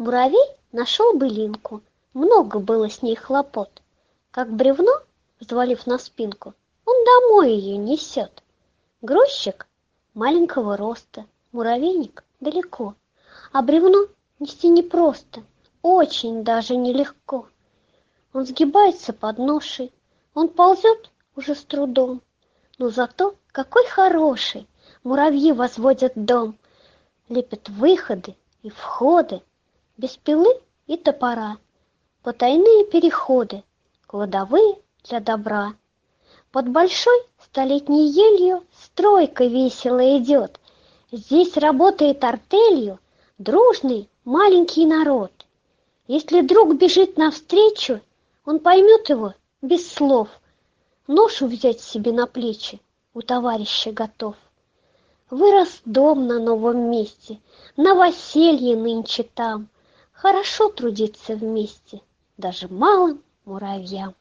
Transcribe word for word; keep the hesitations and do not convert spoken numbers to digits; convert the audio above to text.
Муравей нашел былинку, много было с ней хлопот. Как бревно, взвалив на спинку, он домой ее несет. Грузчик маленького роста, муравейник далеко, а бревно нести непросто, очень даже нелегко. Он сгибается под ношей, он ползет уже с трудом, но зато какой хороший муравьи возводят дом, лепят выходы и входы, без пилы и топора, потайные переходы, кладовые для добра. Под большой столетней елью стройка весело идет. Здесь работает артелью дружный маленький народ. Если друг бежит навстречу, он поймет его без слов. Ношу взять себе на плечи у товарища готов. Вырос дом на новом месте, новоселье нынче там. Хорошо трудиться вместе, даже малым муравьям.